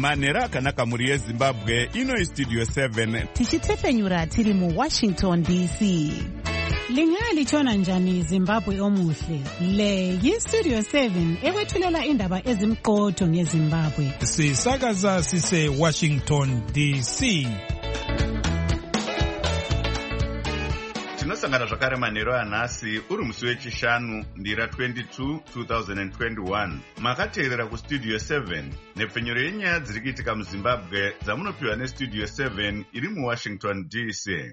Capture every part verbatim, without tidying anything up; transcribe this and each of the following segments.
manhero akanaka mhuri yezimbabwe. Ino istudio seven tichitefenyura tiri muwashington D C. Lingalitshona njani Zimbabwe omuhle? Le yistudio seven ekwethulela indaba ezimqotho ngeZimbabwe. Sisakaza sise Washington D C. tinosangana zvakare manhero anhasi uri musi wechishanu ndira twenty-two two thousand twenty-one. makateerera kustudio seven nepfenyuro yenyaya dziri kuitika muzimbabwe dzamunopiwa nestudio seven iri muwashington D C.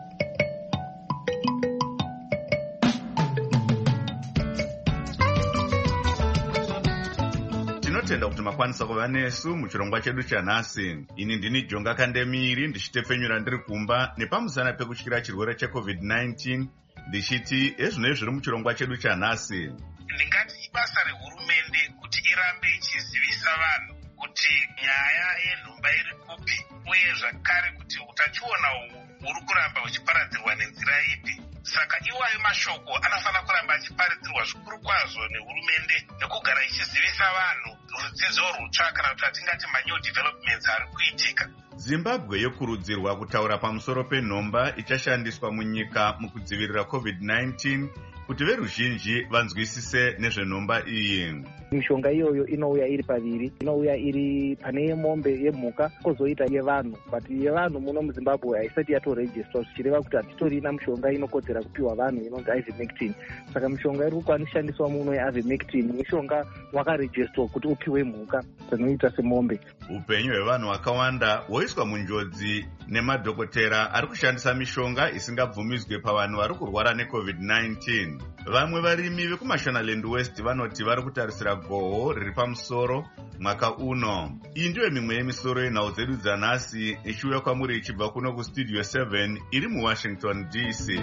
tinotenda kuti makwanisa kuva nesu muchirongwa chedu chanhasi. Ini ndini Jonga Kandemiri ndichitefenyura ndiri kumba nepamusana pekutyira chirwere checovid nineteen ndichiti ezvinoi zviri muchirongwa chedu chanhasi. Ndingati ibasa rehurumende kuti irambe ichizivisa vanhu kuti nyaya yenhumba iri kupi uye zvakare kuti utachiona huri kuramba huchiparadzirwa nenzira ipi. Saka iwayo mashoko anofanira kuramba achiparidzirwa zvikuru kwazvo nehurumende nekugara ichizivisa vanhu rudzidzo rutsva kana kuti atingati manew developments ari kuitika. Zimbabwe yokurudzirwa kutaura pamusoro penhomba ichashandiswa munyika mukudzivirira covid nineteen kuti veruzhinji vanzwisise nezvenhomba iyi. Mishonga iyoyo inouya iri paviri, inouya iri pane yemombe yemhuka kozoita yevanhu, but yevanhu muno muZimbabwe haisati yatorejistwa zvichireva kuti hatitorina mishonga inokodzera kupiwa vanhu inonzi ivermectin. Saka mishonga iri kukwanishandiswa muno yeivermectin mishonga wakarejistwa kuti upiwe mhuka dzinoita semombe. Upenyu hwevanhu vakawanda hwoiswa munjodzi nemadhokotera ari kushandisa mishonga isingabvumidzwe pavanhu vari kurwara necovid nineteen. Vamwe varimi vekuMashonaland West vanoti vari kutarisira goho riri pamusoro mwaka uno. Iyi ndiyo mimwe yemisoro yenhau dzedu dzanhasi ichiuya kwamuri ichibva kuno kustudio seven iri muwashington D C.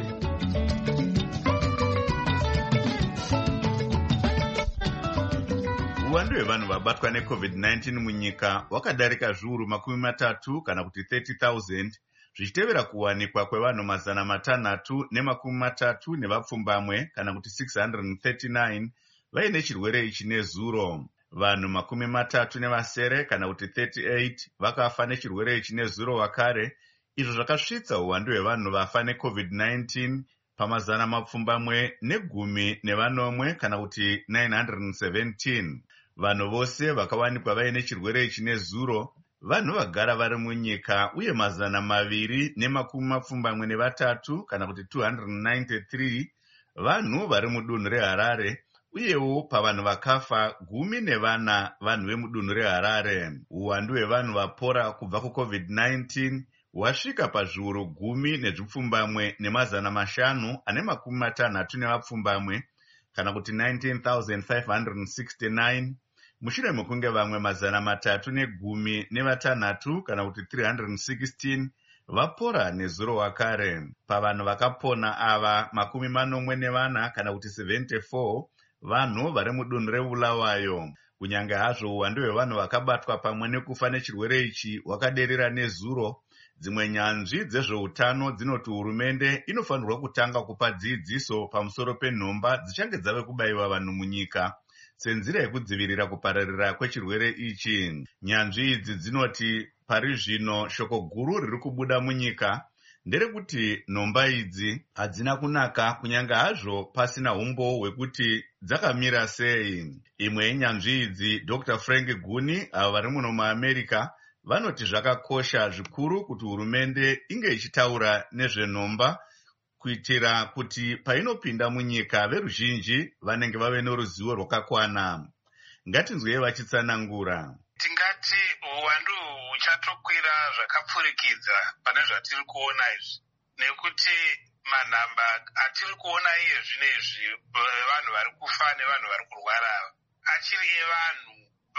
Uwandu hwevanhu vabatwa necovid nineteen munyika wakadarika zviuru makumi matatu kana kuti thirty thousand zvichitevera kuwanikwa kwevanhu mazana matanhatu nemakumi matatu nevapfumbamwe kana kuti six hundred thirty-nine vaine chirwere ichi nezuro. Vanhu makumi matatu nevasere kana kuti thirty-eight vakafa nechirwere ichi nezuro wakare, izvo zvakasvitsa uwandu hwevanhu vafa necovid nineteen pamazana mapfumbamwe negumi nevanomwe kana kuti nine hundred seventeen. Vanhu vose vakawanikwa vaine chirwere ichi nezuro vanhu vagara vari munyika uye mazana maviri nemakumi mapfumbamwe nevatatu kana kuti two hundred ninety-three vanhu vari mudunhu reHarare, uyewo pavanhu vakafa gumi nevana vanhu vemudunhu reHarare. Uwandu hwevanhu vapora kubva kucovid nineteen hwasvika pazviuru gumi nezvipfumbamwe nemazana mashanu ane makumi matanhatu nevapfumbamwe kana kuti nineteen thousand five hundred sixty-nine mushure mekunge vamwe mazana matatu negumi nevatanhatu kana kuti three hundred sixteen vapora nezuro wakare. Pavanhu vakapona ava makumi manomwe nevana kana kuti seventy-four vanhu vari mudunhu reBulawayo. Kunyange hazvo uwandu hwevanhu vakabatwa pamwe nekufa nechirwere ichi hwakaderera nezuro, dzimwe nyanzvi dzezveutano dzinoti hurumende inofanirwa kutanga kupa dzidziso pamusoro penhomba dzichange dzave kubayiwa vanhu munyika senzira yekudzivirira kupararira kwechirwere ichi. Nyanzvi idzi dzinoti pari zvino shoko guru riri kubuda munyika nderekuti nhomba idzi hadzina kunaka kunyange hazvo pasina umbo hwekuti dzakamira sei. Imwe yenyanzvi idzi Doctor Frank Guni avo vari muno muAmerica vanoti zvakakosha zvikuru kuti hurumende inge ichitaura nezvenhomba kuitira kuti painopinda munyika veruzhinji vanenge vave neruzivo rwakakwana. Ngatinzwei vachitsanangura. Tingati uwandu huchatokwira zvakapfurikidza pane zvatiri kuona izvi, nekuti manhamba atiri kuona iye zvino izvi vanhu vari kufa nevanhu vari kurwara achiri evanhu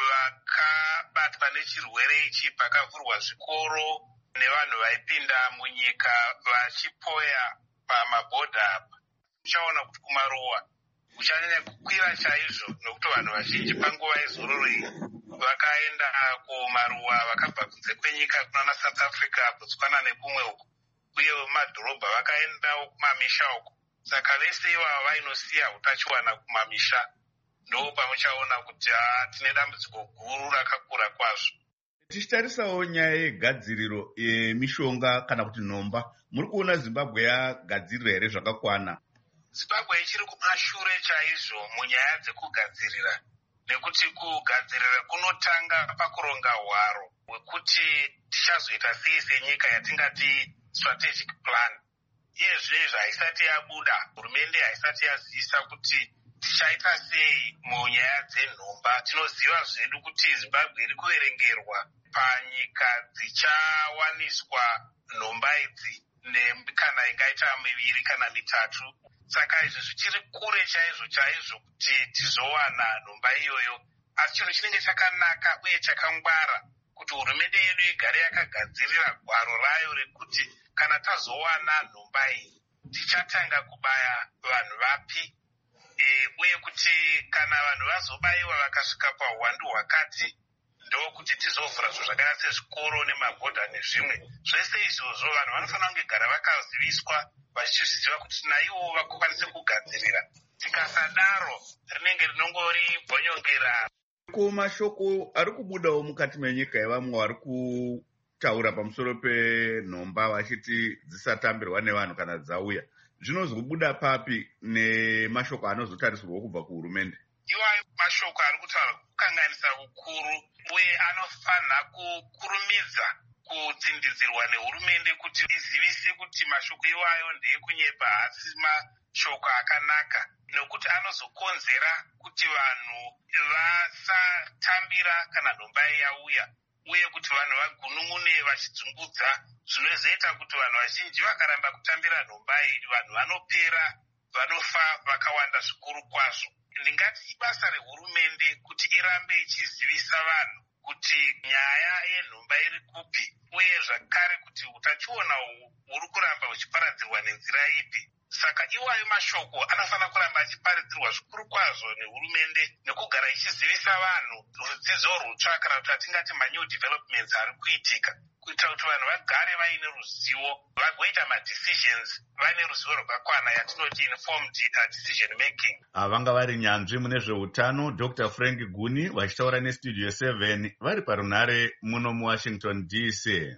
vakabatwa nechirwere ichi pakavhurwa zvikoro nevanhu vaipinda munyika vachipoya pamabhodha apa. Uchaona kuti kumaruwa uchanyanya kukwira chaizvo nokuti vanhu vazhinji panguva yezororo iyi vakaenda kumaruwa vakabva kunze kwenyika kunana South Africa, Botswana nekumwe uko, uye madhorobha vakaendawo kumamisha uko. Saka vese ivava vainosiya utachiwana kumamisha. Ndo pamuchaona kuti tine dambudziko guru rakakura kwazvo. Tichitarisawo nyaya yegadziriro yemishonga kana kuti nhomba, muri kuona Zimbabwe yagadzirira here zvakakwana? Zimbabwe ichiri kumashure chaizvo munyaya dzekugadzirira, nekuti kugadzirira kunotanga pakuronga hwaro hwekuti tichazoita sei senyika yatingati strategic plan. Iyezvezvo haisati yabuda, hurumende haisati yazivisa kuti tichaita sei munyaya dzenhomba. Tinoziva zvedu kuti Zimbabwe iri kuverengerwa panyika dzichawaniswa nhomba idzi kana ingaita miviri kana mitatu. Saka izvi zvichiri kure chaizvo chaizvo kuti tizowana nhomba iyoyo. Asi chinhu chinenge chakanaka uye chakangwara kuti hurumende yedu igare yakagadzirira gwaro rayo rekuti kana tazowana nhomba iyi tichatanga kubaya vanhu vapi, e, uye kuti kana vanhu vazobayiwa vakasvika pauwandu hwakati ndokuti tizovhura zvo zvakaita sezvikoro nemabhodha nezvimwe. Zvese izvozvo vanhu vanofanira kunge gara vakaziviswa vachizviziva kuti naivo vakwanise kugadzirira. Tikasadaro rinenge rinongori bhonyongera. Ko mashoko ari kubudawo mukati menyika yevamwe vari kutaura pamusoro penhomba vachiti dzisatambirwa nevanhu kana dzauya, zvinozobuda papi nemashoko anozotarisirwa kubva kuhurumende? Iwayo mashoko ari kutaura kukanganisa ukuru uye anofanira kukurumidza kutsindidzirwa nehurumende kuti izivise kuti mashoko iwayo ndeekunyepa, asi mashoko akanaka, nokuti anozokonzera kuti vanhu vasatambira kana nhomba yauya, uye kuti vanhu vagunun'une vachidzungudza, zvinozoita kuti vanhu vazhinji vakaramba kutambira nhomba iyi vanhu vanopera, vanofa vakawanda zvikuru kwazvo. Ndingati ibasa rehurumende kuti irambe ichizivisa vanhu kuti nyaya yenhomba iri kupi, uye zvakare kuti utachiona huri kuramba huchiparadzirwa nenzira ipi. Saka iwayo mashoko anofanira kuramba achiparidzirwa zvikuru kwazvo nehurumende nekugara ichizivisa vanhu rudzidzo rutsva kana kuti atingati manew developments ari kuitika, kuitira kuti vanhu vagare vaine ruzivo vagoita madecisions vaine ruzivo rwakakwana, yatinoti informed decision making. Vanga vari nyanzvi mune zveutano Doctor Frank Guni vachitaura nestudio seven vari parunhare muno muWashington D C.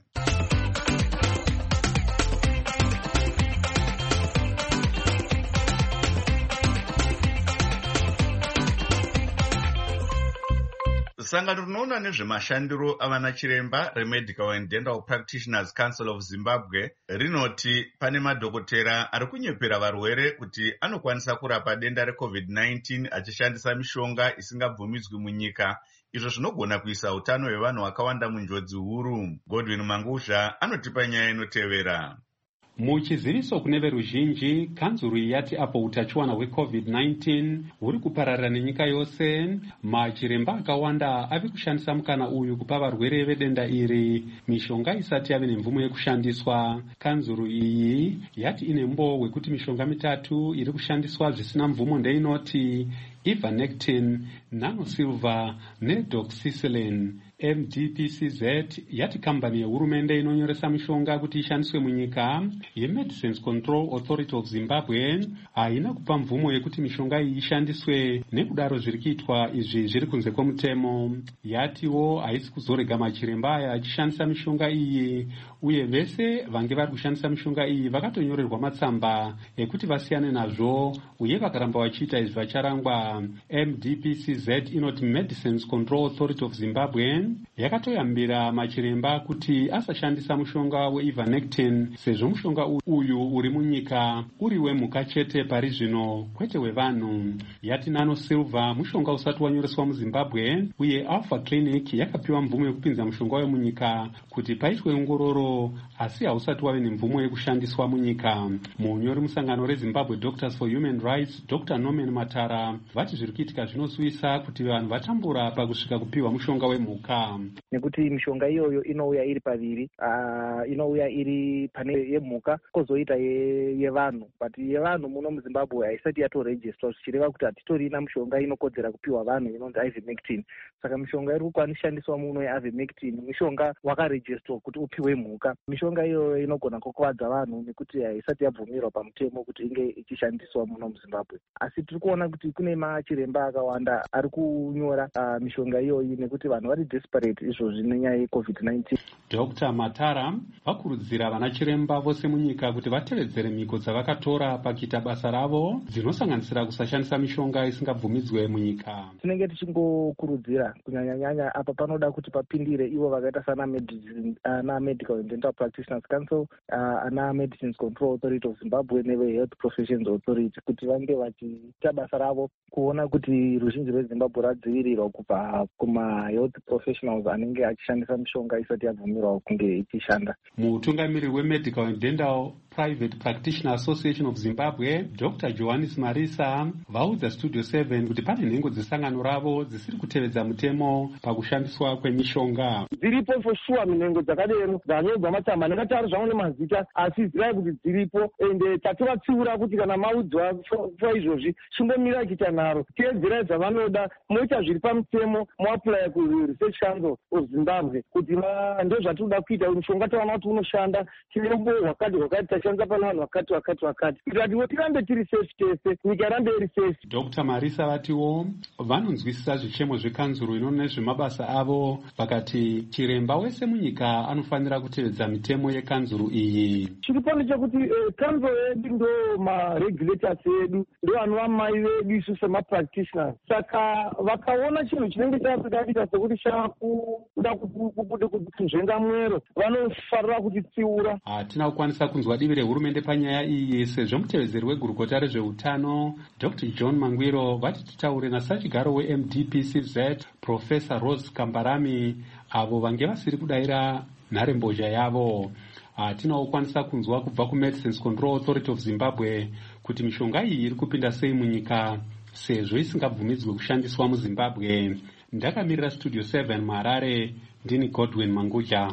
Sangano rinoona nezvemashandiro avana chiremba reMedical and Dental Practitioners Council of Zimbabwe rinoti pane madhokotera ari kunyepera varwere kuti anokwanisa kurapa denda reCovid nineteen achishandisa mishonga isingabvumidzwi munyika, izvo zvinogona kuisa utano hwevanhu vakawanda munjodzi huru. Godwin Manguzha anotipa nyaya inotevera. Muchiziviso kune veruzhinji, kanzuru yati apo utachiwana hweCovid nineteen huri kupararira nenyika yose, machiremba akawanda ave kushandisa mukana uyu kupa varwere vedenda iri mishonga isati yave nemvumo yekushandiswa. Kanzuru iyi yati ine mbo hwekuti mishonga mitatu iri kushandiswa zvisina mvumo ndeinoti Ivermectin, Nanosilver nedoxycycline. M D P C Z yati kambani yehurumende inonyoresa mishonga kuti ishandiswe munyika yeMedicines Control Authority of Zimbabwe haina kupa mvumo yekuti mishonga iyi ishandiswe, nekudaro zviri kuitwa izvi zviri kunze kwemutemo. Yatiwo haisi kuzorega machiremba aya achishandisa mishonga iyi, uye vese vange vari kushandisa mishonga iyi vakatonyorerwa matsamba ekuti vasiyane nazvo, uye vakaramba vachiita izvi vacharangwa. M D P C Z inoti Medicines Control Authority of Zimbabwe yakatoyambira machiremba kuti asashandisa mushonga weIvermectin sezvo mushonga uyu uri munyika uri wemhuka chete pari zvino, kwete wevanhu. Yati Nanosilver mushonga usati wanyoreswa muZimbabwe, uye Alpha Clinic yakapiwa mvumo yekupinza mushonga wemunyika kuti paitwe ongororo, asi hausati wave nemvumo yekushandiswa munyika. Munyori musangano reZimbabwe Doctors for Human Rights Doctor Norman Matara vati zviri kuitika zvinozwisa kuti vanhu vatambura pakusvika kupiwa mushonga wemhuka. Nekuti mishonga iyoyo inouya iri paviri, uh, inouya iri pane yemhuka kozoita yevanhu, but yevanhu muno muZimbabwe haisati yatorejistwa, zvichireva kuti hatitorina mishonga inokodzera kupiwa vanhu inonzi Ivermectin. Saka mishonga iri kukwanishandiswa muno yeIvermectin mishonga wakarejistwa kuti upiwe mhuka. Mishonga iyoyo inogona kukuvadza vanhu nekuti haisati yabvumirwa pamutemo kuti inge ichishandiswa muno muZimbabwe. Asi tiri kuona kuti kune machiremba akawanda ari kunyora uh, mishonga iyoyi nekuti vanhu vari desperate izvozvi nenyaya yecovid nineteen. Dr Matara vakurudzira vana chiremba vose munyika kuti vatevedzere mhiko dzavakatora pakuita basa ravo dzinosanganisira kusashandisa mishonga isingabvumidzwe munyika. Tinenge tichingokurudzira kunyanya-nyanya apa panoda kuti papindire ivo vakaita sana ana Medical and Dental Practitioners Council, ana Medicines Control Authority of Zimbabwe neve Health Professions Authority kuti vange vachiita basa ravo kuona kuti ruzhinji rweZimbabwe radzivirirwa kubva kuma health professionals anenge achishandisa mishonga isati yabvumirwa kunge ichishanda. Mutungamiriri weMedical and Dental Private Practitioner Association of Zimbabwe, Doctor Johannes Marisa, vaudza Studio seven kuti pane nhengo dzesangano ravo dzisiri kutevedza mutemo pakushandiswa kwemishonga. Dziripo for sure minhengo dzakadero dzanyogwa matsamba nekataro zvamwe nemazita asi zirai kuti dziripo ende tatovatsiura kuti kana maudzwa for izvozvi chimbomira kuita nharo teedzerai dzavanoda moita zviri pamutemo moapply kuResearch Council of Zimbabwe kuti ndo zvatinoda kuita mushonga taona kuti unoshanda tinembo hwakati hwakati tachanza pana vanhu vakati vakati vakati kuti atiwo tirambe tiri safe tese nyika irambe iri safe. Dr Marisa vatiwo vanonzwisisa zvichemo zvekanzuro inoona nezvemabasa avo vakati chiremba wese munyika anofanira kutevedza mitemo yekanzuro iyi. Chiri pano chekuti kanzuro yedu ndo maregulators edu ndo anova mai vedu isu semapractitioners saka vakaona chinhu chinenge chakuda kuita sekuti chakuda kuzvenga mwero vanofarira kutitsiura. Hatina kukwanisa kunzwa divi rehurumende panyaya iyi sezvo mutevedzeri wegurukota rezveutano Doctor John Mangwiro vati titaure nasachigaro weM D P C Z Professor Rose Kambarami avo vange vasiri kudayira nharembozha yavo. Hatina kukwanisa kunzwa kubva kuMedicines Control Authority of Zimbabwe kuti mishonga iyi iri kupinda sei munyika sezvo isingabvumidzwe kushandiswa muZimbabwe. Ndakamirira Studio seven muHarare, ndini Godwin Manguja.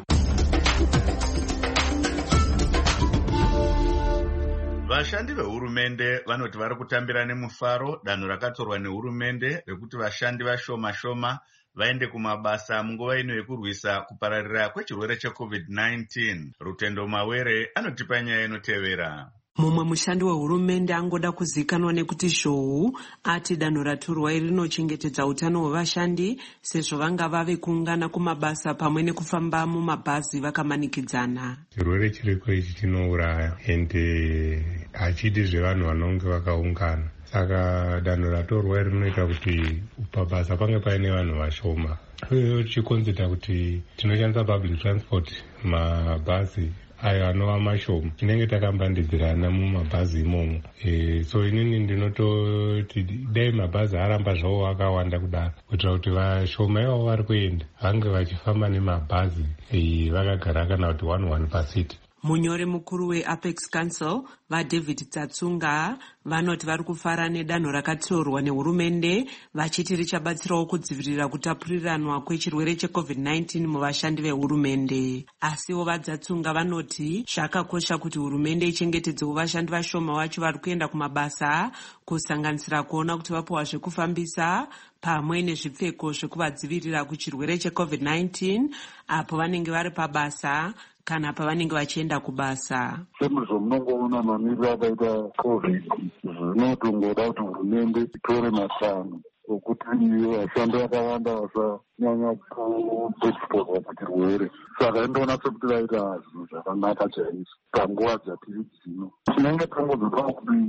Vashandi vehurumende vanoti vari kutambira nemufaro danho rakatorwa nehurumende rekuti vashandi vashoma shoma vaende kumabasa munguva ino yekurwisa kupararira kwechirwere checovid nineteen. Rutendo Mawere anotipa nyaya inotevera. Mumwe mushandi wehurumende angoda kuzikanwa nekuti zhou ati danho ratorwa iri rinochengetedza utano hwevashandi sezvo vanga vave kuungana kumabasa pamwe nekufamba mumabhazi vakamanikidzana. Chirwere chiriko ichi chinouraya ende hachidi zvevanhu vanonge vakaungana. Saka danho ratorwa iri rinoita kuti pabasa pange paine vanhu vashoma. Uyewo chikonzeta kuti tinoshandisa public transport mabhazi ayo anova mashoma tinenge takambandidzirana mumabhazi imomo. E, so inini ndinototi dai mabhazi aramba zvawo akawanda kudaro kuitira kuti vashoma ivavo vari kuenda vange vachifamba nemabhazi e, vakagara kana kuti one one pasiti. Munyori mukuru weApex Council vaDavid Tsatsunga vanoti vari kufara nedanho rakatorwa nehurumende vachiti richabatsirawo kudzivirira kutapuriranwa kwechirwere checovid nineteen muvashandi vehurumende. Asiwo vaDzatsunga vanoti zvakakosha kuti hurumende ichengetedzewo vashandi vashoma vacho vari kuenda kumabasa kusanganisira kuona kuti vapiwa zvekufambisa pamwe nezvipfeko zvekuvadzivirira kuchirwere checovid nineteen apo vanenge vari pabasa kana pavanenge vachienda kubasa. Semizvo munongoona mamiriro akaita covid zvinotongoda kuti hurumende itore matanho okuti vashandi vakawanda vasanyanya kuexposa kuchirwere. Saka indoona sekuti vaita zvinhu zvakanaka chaizvo panguva dzatiri dzino. Tinenge tangozoda kuti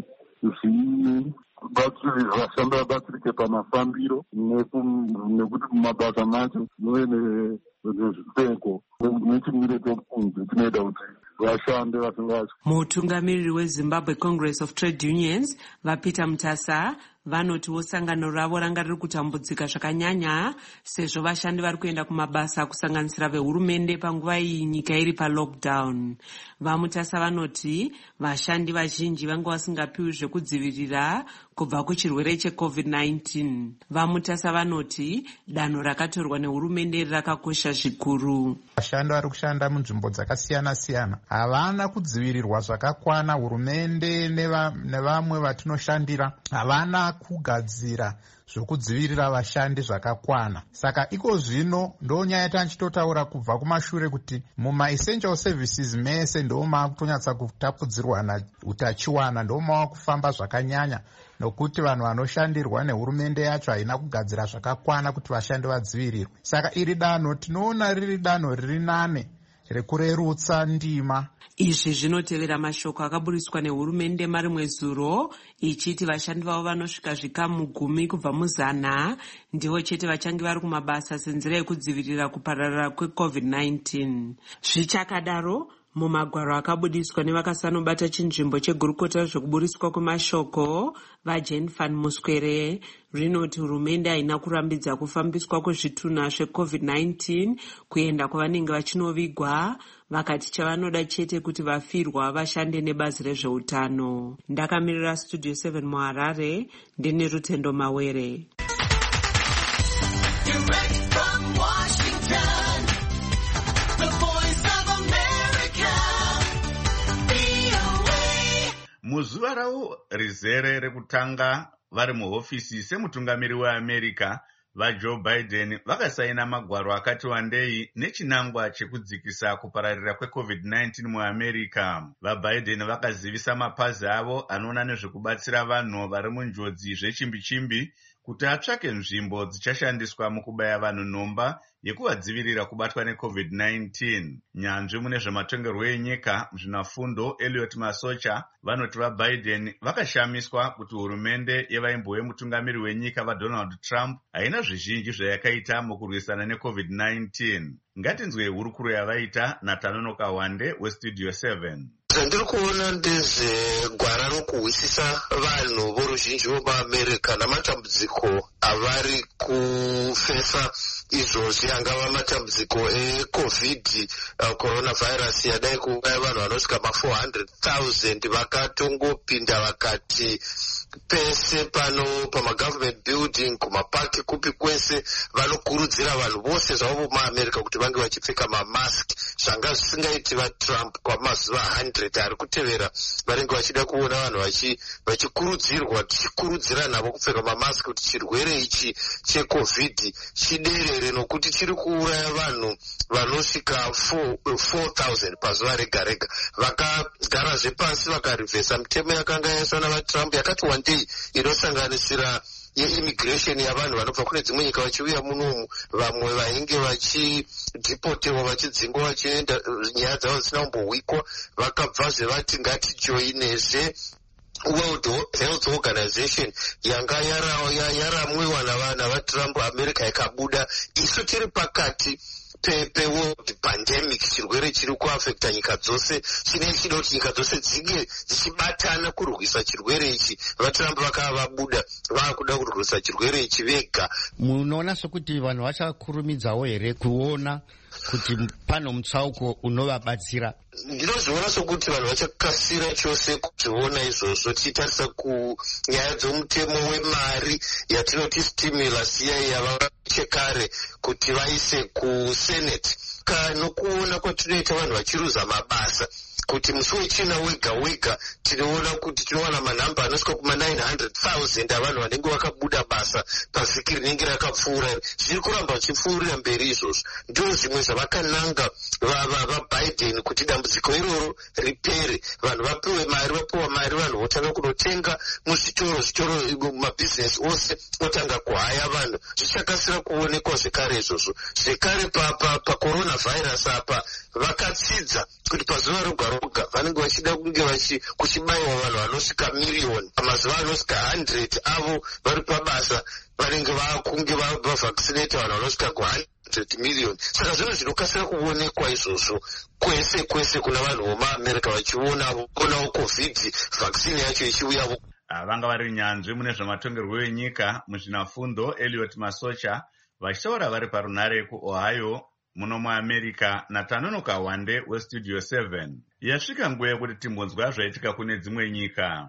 vashandi vabatsirike pamafambiro nekuti mumabasa macho muve nezvipfeko nechimiro chekunze chinoita kuti vashande vasingatyi. Mutungamiriri weZimbabwe Congress of Trade Unions vaPeter Mutasa vanotiwo sangano ravo ranga riri kutambudzika zvakanyanya sezvo vashandi vari kuenda kumabasa kusanganisira vehurumende panguva iyi nyika iri palockdown. VaMutasa vanoti vashandi vazhinji vanga vasingapiwi zvekudzivirira kubva kuchirwere checovid nineteen. VaMutasa vanoti danho rakatorwa nehurumende rakakosha zvikuru. Vashandi vari kushanda munzvimbo dzakasiyana siyana havana kudzivirirwa zvakakwana. Hurumende nevamwe vatinoshandira havana kugadzira zvokudzivirira vashandi zvakakwana. Saka iko zvino ndo nyaya yatanchitotaura kubva kumashure kuti muma essential services mese ndo maakutonyatsa kutapudzirwa utachiwana, ndo maakufamba zvakanyanya, nokuti vanhu vanoshandirwa nehurumende yacho haina kugadzira zvakakwana kuti vashandi vadzivirirwe. Saka iri danho tinoona riri danho riri nane rekurerutsa ndima. Izvi zvinotevera mashoko akaburiswa nehurumende marimwe zuro ichiti vashandi vavo vanosvika zvikamu gumi kubva muzana ndivo chete vachange vari kumabasa senzira yekudzivirira kupararira kwecovid nineteen. Zvichakadaro, mumagwaro akabudiswa nevakasanobata chinzvimbo chegurukota zvekuburiswa kwemashoko vaJane van Muskwere rinoti hurumende haina kurambidza kufambiswa kwezvitunha zvecovid nineteen kuenda kwavanenge vachinovigwa, vakati chavanoda chete kuti vafirwa vashande nebazi rezveutano. Ndakamirira Studio seven muHarare, ndine Rutendo Mawere. Muzuva ravo rizere rekutanga vari muhofisi semutungamiri weAmerica, vaJoe Biden vakasaina magwaro akati wandei nechinangwa chekudzikisa kupararira kwecovid nineteen muAmerica. VaBiden vakazivisa mapazi avo anoona nezvekubatsira vanhu vari munjodzi zvechimbi-chimbi kuti atsvake nzvimbo dzichashandiswa mukubaya vanhu nhomba yekuvadzivirira kubatwa necovid nineteen. Nyanzvi mune zvematongerwo enyika muzvinafundo Elliot Masocha vanoti vaBiden vakashamiswa kuti hurumende yevaimbo yemutungamiri wenyika vaDonald Trump haina zvizhinji zvayakaita mukurwisana necovid nineteen. Ngatinzwe hurukuro yavaita naTanonoka Wande weStudio seven. Zvandiri kuona ndezvegwara rokuhwisisa vanhu voruzhinji vomuAmerica namatambudziko avari kufesa izvozvi, angava matambudziko ecovid uh, coronavirus yadai kuuraya vanhu vanosvika ma four hundred thousand. Vakatongopinda vakati pese pano pamagovernment building, kumapaki, kupi kwese vanokurudzira vanhu vose zvavo vomuAmerica kuti vange vachipfeka mamask, zvanga zvisingaiti vaTrump kwamazuva one hundred ari kutevera. Vanenge vachida kuona vanhu vachikurudzirwa, tichikurudzira navo kupfeka mamask kuti chirwere ichi checovid chiderere, nokuti chiri kuuraya vanhu vanosvika four thousand pazuva rega rega. Vakagarazve pasi vakarivhesa mitemo yakanga yaiswa navaTrump yakati wandei inosanganisira yeimmigration yavanhu vanobva kune dzimwe nyika vachiuya munomu, vamwe vainge vachidhipotewa vachidzingwa vachienda nyaya dzavo dzisina kumbohwikwa. Vakabvazve vati ngatijoinezve World Health Organization yanga yaramwiwa navaTrump, America ikabuda. Isu tiri pakati pepe world pandemic, chirwere chiri kuafekta nyika dzose, chine chida kuti nyika dzose dzinge dzichibatana kurwisa chirwere ichi. VaTrump vakava vabuda, vakuda kurwisa chirwere ichi vega. Munoona sokuti vanhu vachakurumidzawo here kuona kuti pano mutsauko unovabatsira? Ndinozviona sokuti vanhu vachakasira chose kuzviona izvozvo, tichitarisa kunyaya dzomutemo wemari yatinoti stimulus iya yavachekare kuti vaise kusenate, nokuona kwatinoita vanhu vachiruza mabasa, kuti musi wechina wega wega tinoona kuti tinowana manhamba anosvika kuma nine hundred thousand avanhu vanenge vakabuda basa pavhiki rinenge rakapfuura. Zviri kuramba zvichipfuurira mberi izvozvo. Ndizvo zvimwe zvavakananga vaBiden kuti dambudziko iroro ripere, vanhu vapiwe mari, vapiwa mari vanhu votanga kunotenga muzvitoro, zvitoro mabhizinesi ose otanga kuhaya vanhu. Zvichakasira kuonekwa zvekare izvozvo. Zvekare pacoronavirus apa vakatsidza kuti pazuva roga roga vanenge vachida kunge kuchibayiwa vanhu vanosvika miriyoni, pamazuva anosvika one hundred avo vari pabasa vanenge vakunge vavhaccinate vanhu vanosvika ku one hundred million. Saka zvinhu zvinokasira kuonekwa izvozvo kwese kwese kuna vanhu vomuAmerica vachionawo covid vaccine yacho ichiuyavo. Vanga vari nyanzvi mune zvematongerwo enyika muzvinafundo Elliot Masocha vachitaura vari parunare kuOhio muno muAmerica naTanonoka Wande weStudio seven. Yasvika nguva yekuti timbonzwa zvaitika kune dzimwe nyika.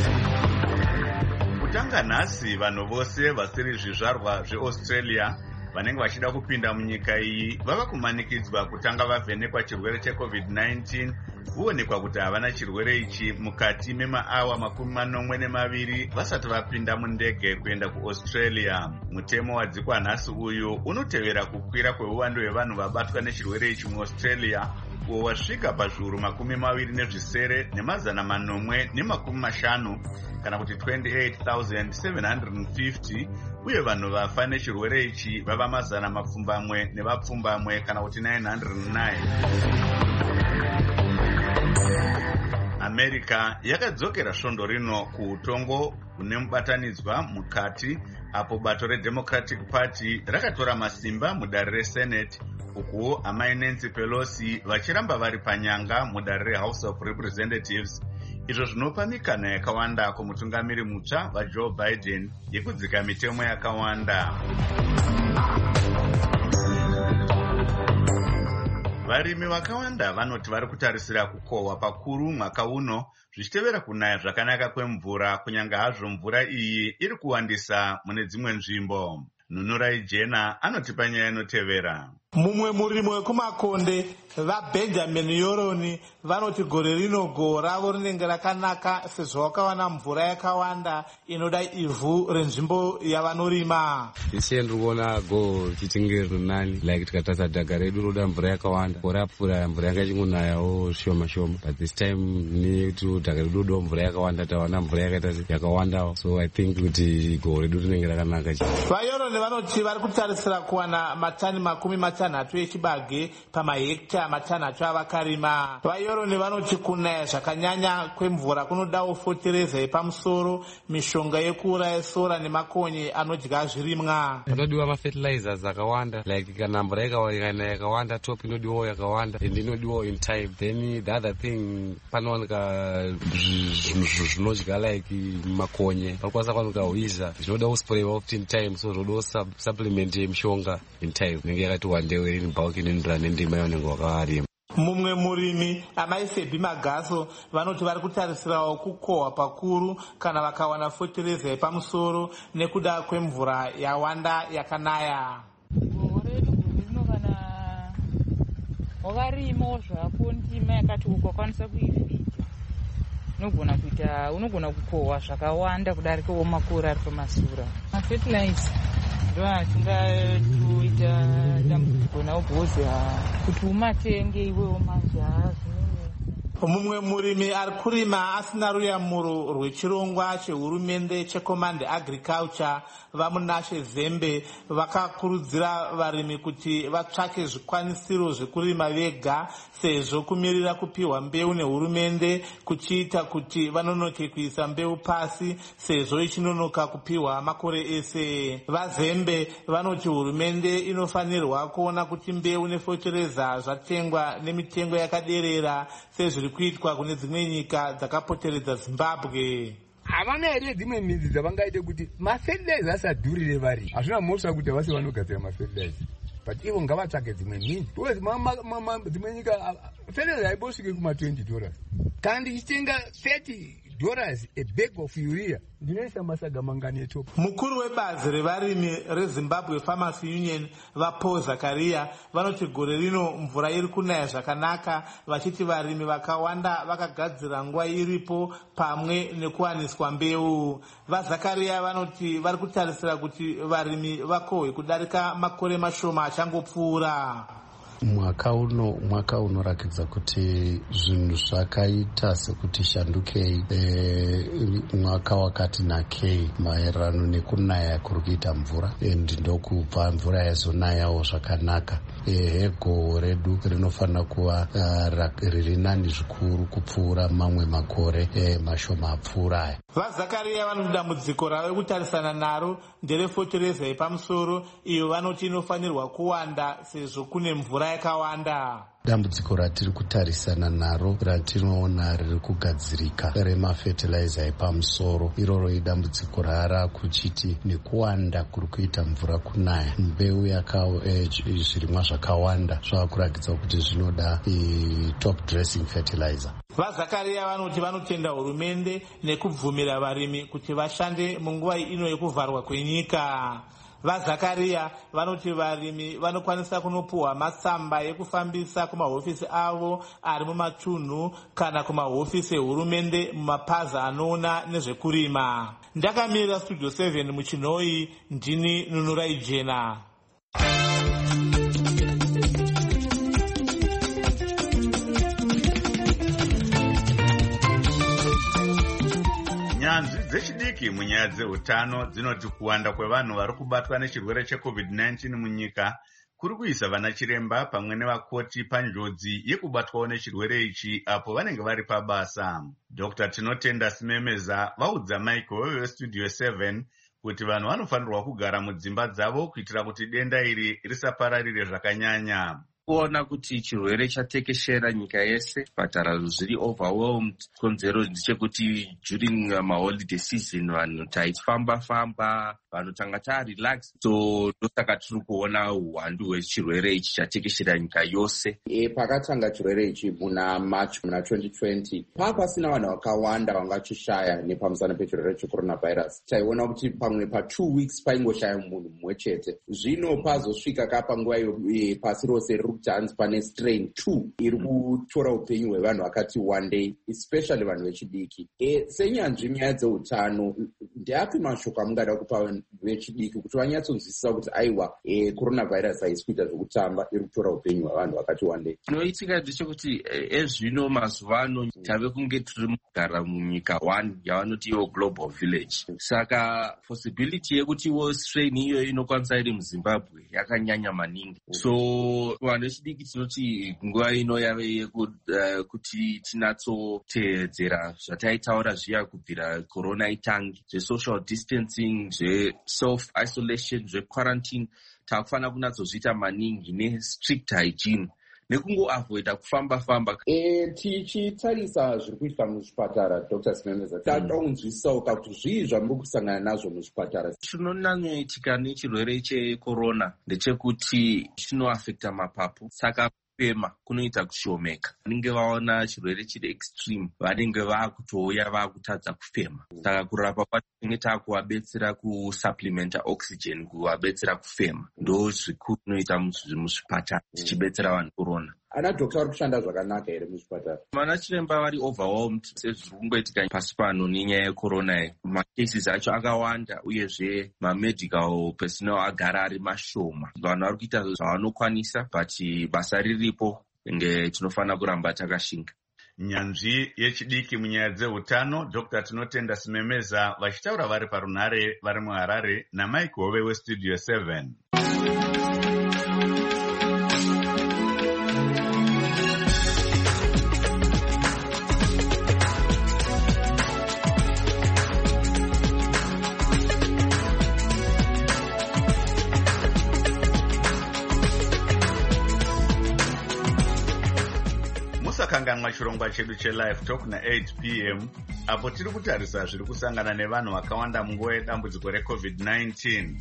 Kutanga nhasi vanhu vose vasiri zvizvarwa zveAustralia vanenge vachida kupinda munyika iyi vava kumanikidzwa kutanga vavhenekwa chirwere checovid nineteen kuonekwa kuti havana chirwere ichi mukati memaawa makumi manomwe nemaviri vasati vapinda mundege kuenda kuaustralia. Mutemo wadzikwa nhasi uyu unotevera kukwira kweuwando hwevanhu vabatwa nechirwere ichi muaustralia uwo wasvika pazviuru makumi maviri nezvisere nemazana manomwe nemakumi mashanu kana kuti twenty-eight thousand seven hundred fifty, uye vanhu vafa nechirwere ichi vava mazana mapfumbamwe nevapfumbamwe kana kuti nine hundred nine. America yakadzokera svondo rino kuutongo kune mubatanidzwa mukati apo bato redemocratic party rakatora masimba mudare resenate, uku amai Nancy Pelosi vachiramba vari panyanga mudare rehouse of representatives. Izvo zvinopa mikana yakawanda kumutungamiri mutsva vaJoe Biden yekudzika mitemo yakawanda. Varimi vakawanda vanoti vari kutarisira kukohwa pakuru mwaka uno zvichitevera kunaya zvakanaka kwemvura, kunyange hazvo mvura iyi iri kuwandisa mune dzimwe nzvimbo. Nunurai Jena anotipa nyaya inotevera. Mumwe murimi wekumakonde vaBenjamin Yoroni vanoti gore rino go ravo rinenge rakanaka sezvo vakawana mvura yakawanda inoda ivhu renzvimbo yavanorima. Ise ndiri kuona go richichinge rinani, like tikatarisa dhaga redu roda mvura yakawanda. Gore apfuura mvura yanga ichingonayawo shoma shoma, but this time netu dhaga redu rodawo mvura yakawanda, tawana mvura yakaita yakawandawo, so I think kuti go redu rinenge rakanaka. VaYoroni vanoti vari kutarisira kuwana matani makumi matanhatu echibage pamahekta matanhatu avakarima. VaYoroni vanoti kunaya zvakanyanya kwemvura kunodawo fotereza yepamusoro, mishonga yekuuraya sora nemakonye anodya zvirimwa. Panodiwa mafertilizers akawanda, like kana mvura ikawana yakawanda top inodiwawo yakawanda and inodiwawo in time. Then the other thing panowanika zvinodya like makonye, panokwanisa kuwanika hwiza zvinoda kusprayiwa futi in time, so zvodawo supplement yemishonga in time inenge yakati wandewe in bulk inoenderana nendima yaunenge wakavarima. Mumwe murimi amai Febhi Magaso vanoti vari kutarisirawo kukohwa pakuru kana vakawana fotereza yepamusoro nekuda kwemvura yawanda yakanaya. Wakarimawo zvako ndima yakati ukakwanisa kuivhija unogona kuita unogona kukohwa zvakawanda kudarikawo makore ari pamasura. Mafertilizer ndo achingatoita dambudziko nawo bhozi kuti umatenge iwewo manje. Mumwe murimi ari kurima asina ruyamuro rwechirongwa chehurumende checommand agriculture vamunashe Zembe vakakurudzira varimi kuti vatsvake zvikwanisiro zvekurima vega sezvo kumirira kupiwa mbeu nehurumende kuchiita kuti vanonoke kuisa mbeu pasi sezvo ichinonoka kupiwa makore ese. VaZembe vanoti hurumende inofanirwa kuona kuti mbeu nefotereza zvatengwa nemitengo yakaderera sezviri kuitwa kune dzimwe nyika dzakapoteredza Zimbabwe. Havana here dzimwe midzi dzavangaite kuti mafertilizer asadhurire vari. Hazvina mhosva kuti vase vanogadzira mafertilizer, but ivo ngavatsvake dzimwe midzi. Dzimwe nyika fertilizer haibosvike kuma twenty dollars. Kana ndichitenga thirty dollars a bag of urea ndinoisa masaga mangani etopo. Mukuru webazi revarimi reZimbabwe Farmers Union vaPaul Zakaria vanoti gore rino mvura iri kunaya zvakanaka, vachiti varimi vakawanda vakagadzira nguva iripo pamwe nekuwaniswa mbeu. VaZakaria vanoti vari kutarisira kuti varimi vakohwe kudarika makore mashoma achangopfuura. Mwaka uno mwaka unorakidza kuti zvinhu zvakaita sekuti shandukei e, mwaka wakati nakei maererano nekunaya kuri kuita mvura and ndokubva mvura yazonayawo zvakanaka. Ego redu rinofanira kuva uh, riri nani zvikuru kupfuura mamwe makore e, mashoma apfuura aya. VaZakaria vanoti dambudziko ravo kutarisana naro nderefotereza yepamusoro iyo vanoti inofanirwa kuwanda sezvo kune mvura yakawanda. Dambudziko ratiri kutarisana naro ratinoona riri kugadzirika remafertilizer epamusoro, iroro idambudziko rara kuchiti nekuwanda kuri kuita mvura kunaya, mbeu zvirimwa zvakawanda zvavakurakidza kuti zvinoda top dressing fertilizer. VaZakaria vanoti vanotenda hurumende nekubvumira varimi kuti vashande munguva ino yekuvharwa kwenyika. vazakaria vanoti varimi vanokwanisa kunopuhwa matsamba ekufambisa kumahofisi avo ari mumatunhu kana kumahofisi ehurumende mumapazi anoona nezvekurima. Ndakamirira studio seven muchinhoi, ndini Nunurai Jena. Nyanzvi dzechidiki munyaya dzeutano dzinoti kuwanda kwevanhu vari kubatwa nechirwere checovid nineteen munyika kuri kuisa vana chiremba pamwe nevakoti panjodzi yekubatwawo nechirwere ichi apo vanenge vari pabasa. Dr Tinotenda Simemeza vaudza Michael westudio seven kuti vanhu vanofanirwa kugara mudzimba dzavo kuitira kuti denda iri risapararire zvakanyanya. Kuona kuti chirwere chatekeshera nyika yese, zvipatara zviri overwhelmed. Konzero ndechekuti during uh, maholiday season vanhu taifamba famba, vanhu tanga tarelax, so ndosaka tiri kuona uwandu hwechirwere ichi chatekeshera nyika yose. E, pakatanga chirwere ichi muna March muna twenty twenty, papasina vanhu vakawanda vangachishaya nepamusana pechirwere checoronavirus. Taiona kuti pamwe pa two weeks paingoshaya munhu mumwe chete. Zvino pazosvika kapa nguva e, pasi rose hanzi pane strain two iri kutora upenyu hwevanhu vakati one day, especially vanhu vechidiki. E, senyanzvi nyaya dzeutano, ndeapi mashoko amungada kupa vechidiki kuti vanyatsonzwisisa kuti aiwa e, coronavirus haisi kuita zvekutamba, iri kutora upenyu hwevanhu vakati one day? Chinoitika ndechekuti ezvino mazuva ano tave kunge tiri mugara munyika one yavanoti iwo global village. Saka possibility yekuti iwo strain iyoyo inokwanisa iri muZimbabwe yakanyanya maningi. So vanhu vechidiki tinoti nguva ino yave yekuti uh, tinatsoteedzera zvataitaura zviya kubvira corona itangi, zve-social distancing, zve-self isolation, zve-quarantine. Takufanira kunatsozviita maningi ne-strict hygiene nekungoavoida kufamba-famba. E, tichitarisa zviri kuitwa muzvipatara, Dr Simemeza, tataunzwisawo kuti zvii zvamuri kusangana nazvo muzvipatara? Chinonyanyoitika nechirwere checorona ndechekuti chinoafekta mapapu, saka kufema kunoita kushomeka. Vanenge vaona chirwere chiri extreme vanenge vaakutouya vaakutadza kufema, saka kurapa kwacho tinenge taakuvabetsera kusupplementa oxygen, kuvabetsera kufema. Ndo zvikuru zvinoita muzvipatara tichibetsera vanhu corona. Ana dhokta vari kushanda zvakanaka here muzvipatara? Vana chiremba vari overwhelmed sezviri kungoitika pasi pano nenyaya yecorona. Macases acho akawanda uyezve mamedical personnel agara ari mashoma. Vanhu vari kuita zvavanokwanisa, but basa riripo nge tinofanira kuramba takashinga. Nyanzvi yechidiki munyaya dzeutano Dr Tinotenda Simemeza vachitaura vari parunhare vari muHarare naMike Hove westudio seven. Kanganwa chirongwa chedu chelive talk na eight p m apo tiri kutarisa zviri kusangana nevanhu vakawanda munguva yedambudziko recovid nineteen.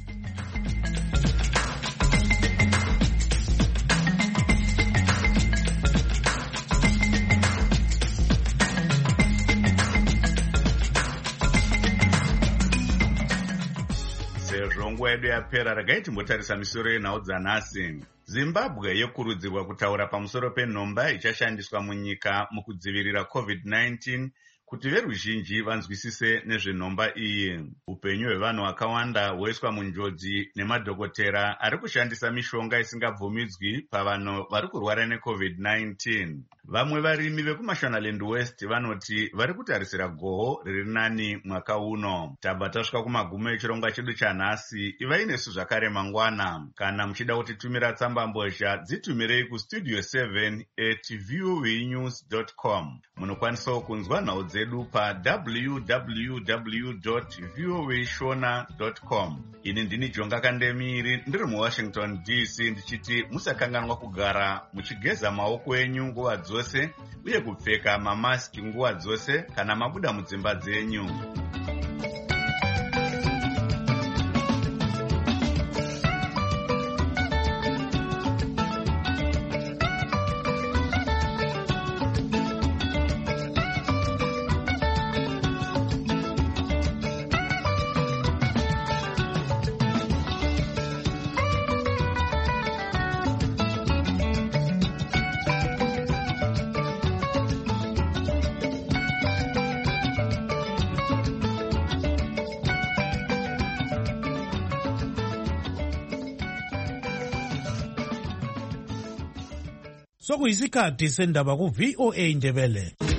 Sezvo nguva yedu yapera, regai timbotarisa misoro yenhau dzanhasi. Zimbabwe yokurudzirwa kutaura pamusoro penhomba ichashandiswa munyika mukudzivirira covid nineteen kuti veruzhinji vanzwisise nezvenhomba iyi. Upenyu hwevanhu vakawanda hwoiswa munjodzi nemadhokotera ari kushandisa mishonga isingabvumidzwi pavanhu vari kurwara necovid nineteen. Vamwe varimi vekuMashonaland West vanoti vari kutarisira goho riri nani mwaka uno. Tabva tasvika kumagumo echirongwa chedu chanhasi. Ivai nesu zvakare mangwana. Kana muchida kutitumira tsamba mbozha, dzitumirei kustudio seven at voanews dot com. Munokwanisawo kunzwa nhau dzedu pa w w w dot voashona dot com. Ini ndini Jonga Kandemiri ndiri muWashington D C ndichiti musakanganwa kugara muchigeza maoko enyu nguva dzose uye kupfeka mamaski nguva dzose kana mabuda mudzimba dzenyu. sokuyisikhathi sendaba ku-V O A Ndebele.